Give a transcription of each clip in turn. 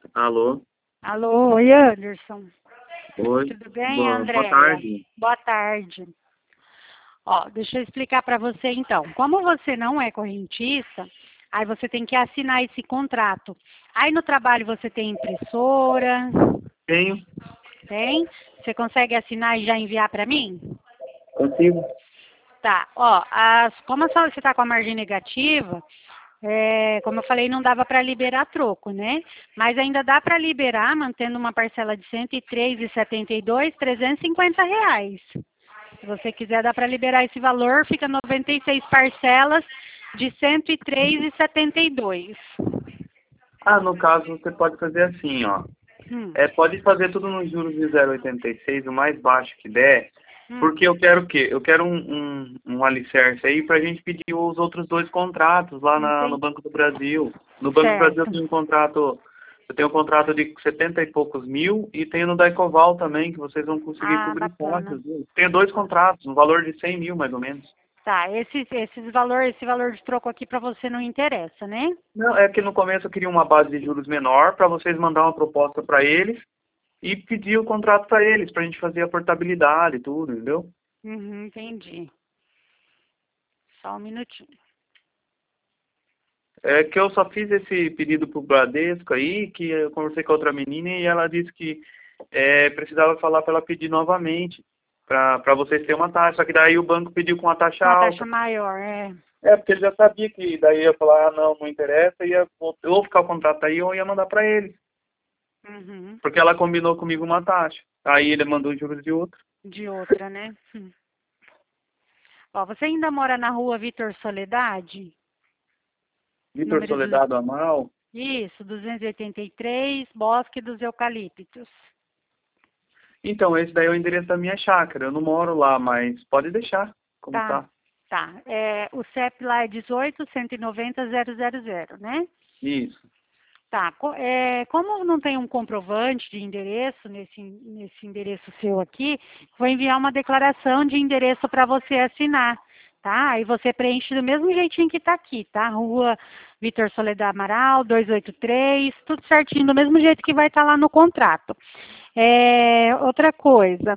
Alô? Alô, oi Anderson. Oi? Tudo bem, Boa Andréia? tarde. Boa tarde. Ó, deixa eu explicar para você então. Como você não é correntista, aí você tem que assinar esse contrato. Aí no trabalho você tem impressora, Tenho? tem? Você consegue assinar e já enviar para mim? Consigo? Tá, ó, como você está com a margem negativa, como eu falei, não dava para liberar troco, né? Mas ainda dá para liberar, mantendo uma parcela de R$ 103,72, R$ 350. Se você quiser, dá para liberar esse valor, fica 96 parcelas de R$ 103,72. No caso, você pode fazer assim, ó. Hum, Pode fazer tudo nos juros de 0,86, o mais baixo que der, hum. porque eu quero o quê? Eu quero um alicerce aí pra gente pedir os outros dois contratos lá no Entendi. Banco do Brasil. No Banco do Brasil Certo. eu tenho um contrato de 70 e poucos mil e tenho no Daicoval também, que vocês vão conseguir Ah, cobrir bacana. taxas, viu? Tenho dois contratos, um valor de 100 mil mais ou menos. Tá, esse valor de troco aqui para você não interessa, né? Não, é que no começo eu queria uma base de juros menor para vocês mandar uma proposta para eles e pedir o contrato para eles, para a gente fazer a portabilidade e tudo, entendeu? Uhum, entendi. Só um minutinho. É que eu só fiz esse pedido pro Bradesco aí, que eu conversei com a outra menina e ela disse que precisava falar para ela pedir novamente, para vocês terem uma taxa. Só que daí o banco pediu com uma taxa Com a taxa alta. maior, é. Porque ele já sabia que daí ia falar, não, não interessa, eu vou ficar o contrato aí ou ia mandar para ele. Uhum. Porque ela combinou comigo uma taxa. Aí ele mandou os juros de outro. De outra, né? Ó, você ainda mora na rua Vitor Soledade? Vitor Número do... Soledado Amaral. Isso, 283, Bosque dos Eucaliptos. Então, esse daí é o endereço da minha chácara. Eu não moro lá, mas pode deixar como Tá, tá. tá. O CEP lá é 18.190.000, né? Isso. Tá. Como não tem um comprovante de endereço nesse endereço seu aqui, vou enviar uma declaração de endereço para você assinar, tá? Aí você preenche do mesmo jeitinho que está aqui, tá? Rua Vitor Soledad Amaral, 283, tudo certinho, do mesmo jeito que vai estar lá no contrato. Outra coisa,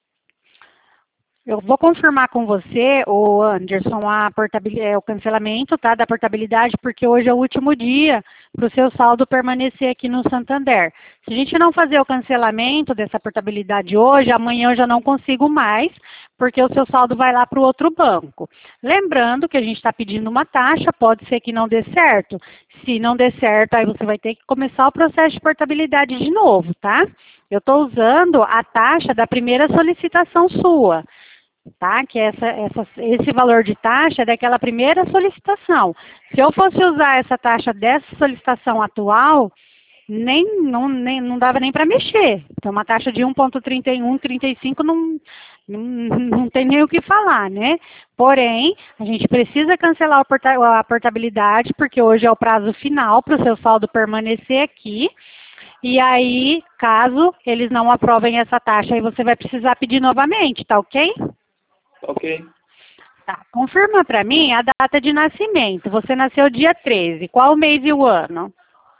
eu vou confirmar com você, o Anderson, o cancelamento, tá, da portabilidade, porque hoje é o último dia para o seu saldo permanecer aqui no Santander. Se a gente não fazer o cancelamento dessa portabilidade hoje, amanhã eu já não consigo mais, porque o seu saldo vai lá para o outro banco. Lembrando que a gente está pedindo uma taxa, pode ser que não dê certo. Se não der certo, aí você vai ter que começar o processo de portabilidade de novo, tá? Eu estou usando a taxa da primeira solicitação sua, tá? Que esse valor de taxa é daquela primeira solicitação. Se eu fosse usar essa taxa dessa solicitação atual, não dava nem para mexer. Então, uma taxa de 1,31, 35 não tem nem o que falar, né? Porém, a gente precisa cancelar a portabilidade, porque hoje é o prazo final para o seu saldo permanecer aqui. E aí, caso eles não aprovem essa taxa, aí você vai precisar pedir novamente, tá ok? Ok. Tá. Confirma para mim a data de nascimento. Você nasceu dia 13. Qual o mês e o ano?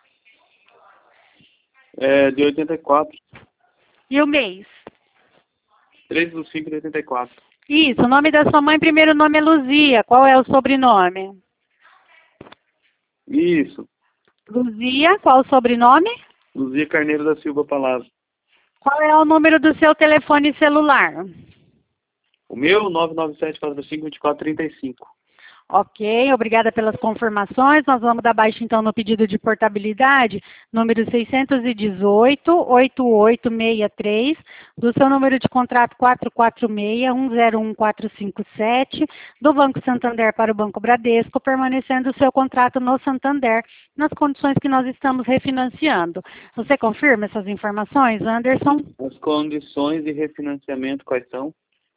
De 84. E o mês? 3/5 de 84. Isso, o nome da sua mãe, primeiro nome é Luzia. Qual é o sobrenome? Isso. Luzia, qual o sobrenome? Luzia Carneiro da Silva Palavra. Qual é o número do seu telefone celular? O meu, 997-45-24-35. Ok, obrigada pelas confirmações. Nós vamos dar baixa então no pedido de portabilidade, número 618-8863, do seu número de contrato 446-101457, do Banco Santander para o Banco Bradesco, permanecendo o seu contrato no Santander, nas condições que nós estamos refinanciando. Você confirma essas informações, Anderson? As condições de refinanciamento quais são?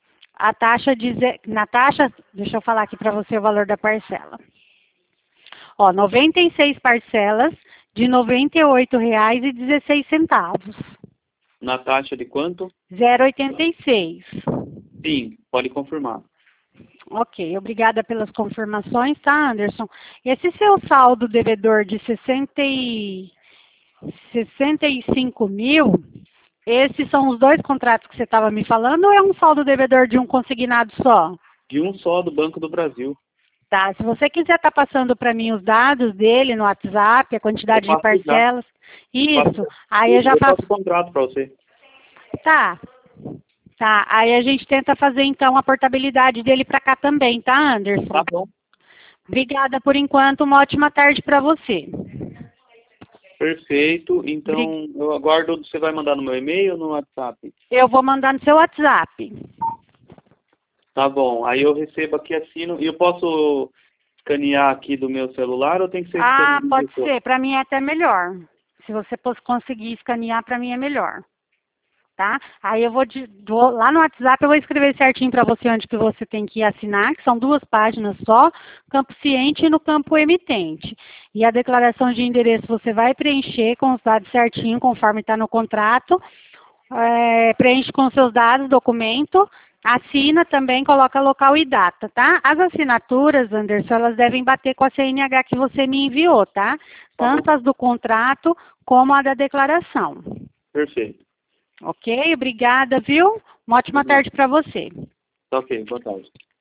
Na taxa, deixa eu falar aqui para você o valor da parcela. Ó, 96 parcelas de R$ 98,16. Na taxa de quanto? 0,86. Sim, pode confirmar. Ok, obrigada pelas confirmações, tá, Anderson? Esse seu saldo devedor de 65 mil, esses são os dois contratos que você estava me falando ou é um saldo devedor de um consignado só? De um só do Banco do Brasil. Tá, se você quiser estar passando para mim os dados dele no WhatsApp, a quantidade de parcelas, isso, aí eu já faço... Eu passo o contrato para você. Tá, tá, aí a gente tenta fazer então a portabilidade dele para cá também, tá, Anderson? Tá bom. Obrigada por enquanto, uma ótima tarde para você. Perfeito, então eu aguardo, você vai mandar no meu e-mail ou no WhatsApp? Eu vou mandar no seu WhatsApp. Tá bom, aí eu recebo aqui, assino, e eu posso escanear aqui do meu celular ou tem que ser escaneado? Pode ser, para mim é até melhor. Se você conseguir escanear, para mim é melhor. Tá? Aí eu vou lá no WhatsApp, eu vou escrever certinho para você onde que você tem que assinar, que são 2 páginas só, campo ciente e no campo emitente. E a declaração de endereço você vai preencher com os dados certinho, conforme está no contrato, preenche com seus dados, documento, assina também, coloca local e data, tá? As assinaturas, Anderson, elas devem bater com a CNH que você me enviou, tá? Tanto as do contrato como a da declaração. Perfeito. Ok? Obrigada, viu? Uma ótima tarde para você. Tá ok, boa tarde.